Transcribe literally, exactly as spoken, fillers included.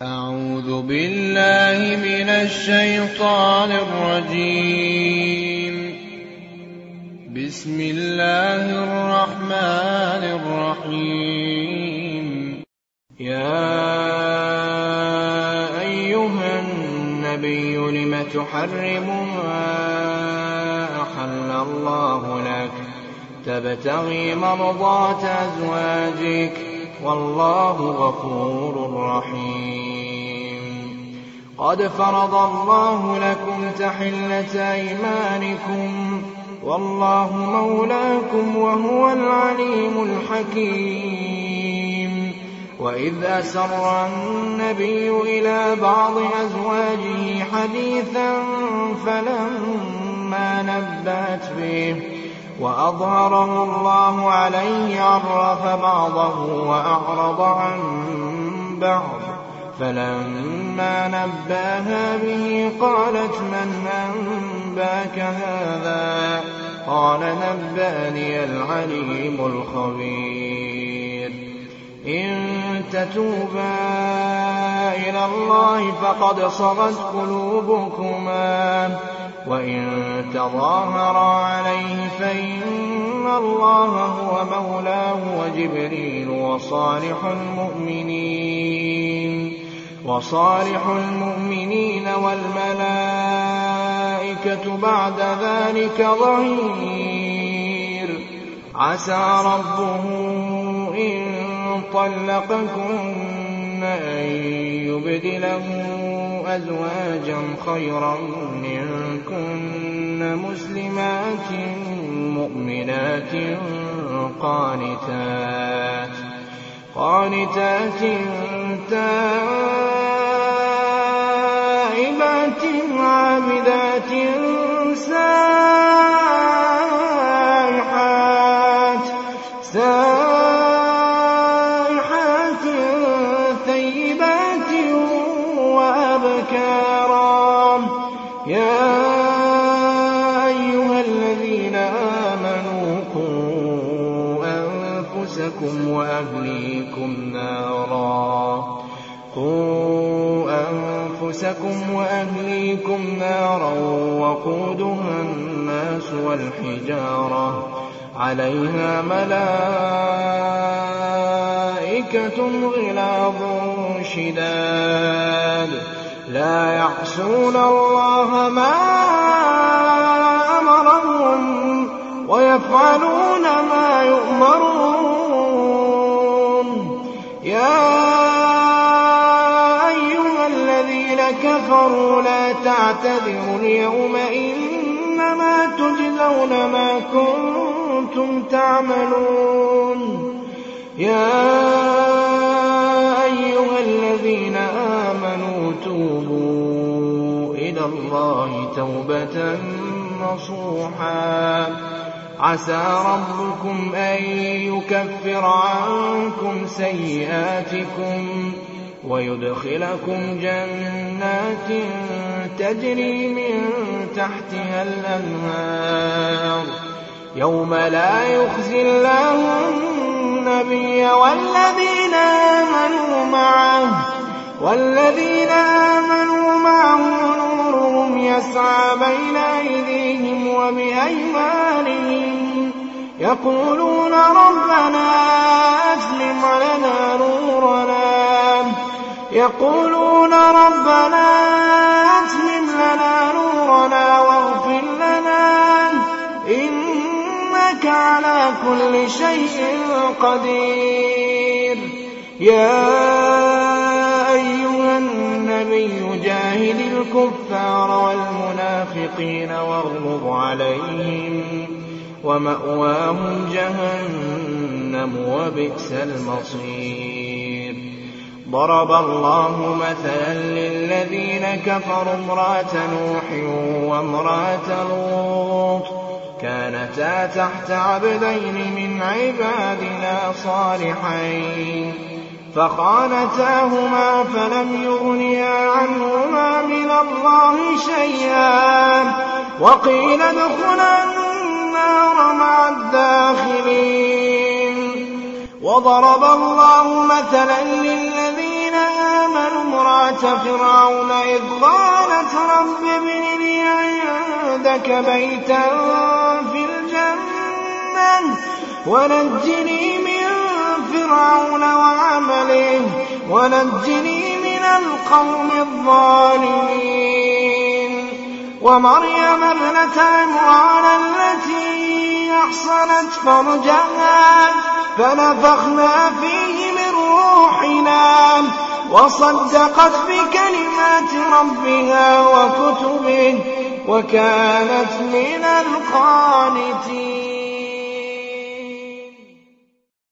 أعوذ بالله من الشيطان الرجيم. بسم الله الرحمن الرحيم. يا أيها النبي لم تحرم ما أحل الله لك تبتغي مرضات أزواجك والله غفور رحيم. قد فرض الله لكم تحلة أيمانكم والله مولاكم وهو العليم الحكيم. وإذ أسر النبي إلى بعض أزواجه حديثا فلما نبأت به وأظهره الله عليه عرف بعضه وأعرض عن بعض، فلما نبأها به قالت من أنباك هذا؟ قال نبأني العليم الخبير. إن تتوبا إلى الله فقد صغت قلوبكما وإن تظاهرا عليه فإن الله هو مولاه وجبريل وصالح المؤمنين وصالح المؤمنين والملائكة بعد ذلك ظهير. عسى ربه إن طلقكن أن يبدله أزواجا خيرا منكن مسلمات مؤمنات قانتات قانتات تائبات عابدات سائحات سائحات ثيبات وأبكارا. يا أيها الذين آمنوا قوا أنفسكم وأهليكم نارا قوا أنفسكم وأهليكم نارا وقودها الناس والحجارة عليها ملائكة غلاظ شداد لا يعصون الله ما أمرهم ويفعلون ما يؤمرون. يا أيها الذين كفروا لا تعتذروا اليوم إنما تجزون ما كنتم تعملون. يا أيها الذين آمنوا توبوا إلى الله توبة نصوحا عسى ربكم أن يكفر عنكم سيئاتكم ويدخلكم جنات تجري من تحتها الأنهار يوم لا يخزي الله النبي والذين آمنوا معه والذين آمنوا معه نورهم يسعى بين أيديهم وبأيمانهم يقولون ربنا أتمم لنا نورنا يقولون ربنا أتمم لنا نورنا واغفر لنا إنك على كل شيء قدير. يا أيها النبي جاهد الكفار والمنافقين واغلظ عليهم ومأواهم جهنم وبئس المصير. ضرب الله مثلا للذين كفروا امرأة نوح وامرأة لوط كانتا تحت عبدين من عبادنا صالحين فخانتاهما فلم يغنيا عنهما من الله شيئا وقيل ادخلا النار مع الداخلين. وضرب الله مثلا للذين آمنوا امرأة فرعون إذ قالت رب ابن لي عندك بيتا في الجنة ونجني من فرعون وعمله ونجني من القوم الظالمين ومريم ابنة عمران التي أحصنت فرجها فنفخنا فيه من روحنا وصدقت بكلمات ربها وكتبه وكانت من القانتين.